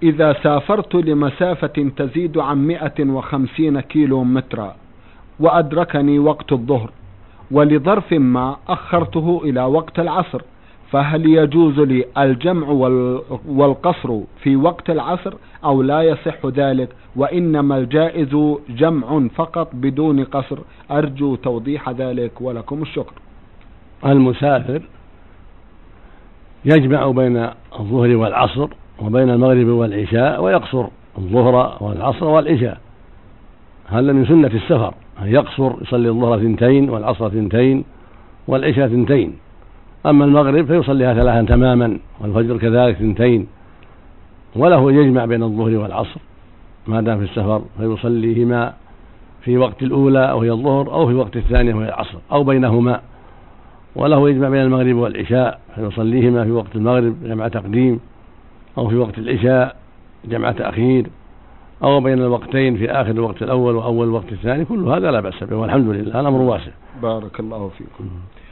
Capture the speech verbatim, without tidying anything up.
إذا سافرت لمسافة تزيد عن مئة وخمسين كيلو مترا وأدركني وقت الظهر ولظرف ما أخرته إلى وقت العصر، فهل يجوز لي الجمع والقصر في وقت العصر أو لا يصح ذلك وإنما الجائز جمع فقط بدون قصر؟ أرجو توضيح ذلك ولكم الشكر. المسافر يجمع بين الظهر والعصر وبين المغرب والعشاء ويقصر الظهر والعصر والعشاء، هذا من سنة السفر أن يقصر، يصلي الظهر ثنتين والعصر ثنتين والعشاء ثنتين. أما المغرب فيصليها ثلاثا تماما والفجر كذلك ثنتين، وله يجمع بين الظهر والعصر ما دام في السفر فيصليهما في وقت الأولى وهي الظهر أو في وقت الثانية وهي العصر أو بينهما، وله يجمع بين المغرب والعشاء فيصليهما في وقت المغرب جمع تقديم أو في وقت العشاء جمع تأخير أو بين الوقتين في آخر الوقت الأول وأول الوقت الثاني. كل هذا لا بأس به والحمد لله، الأمر واسع. بارك الله فيكم.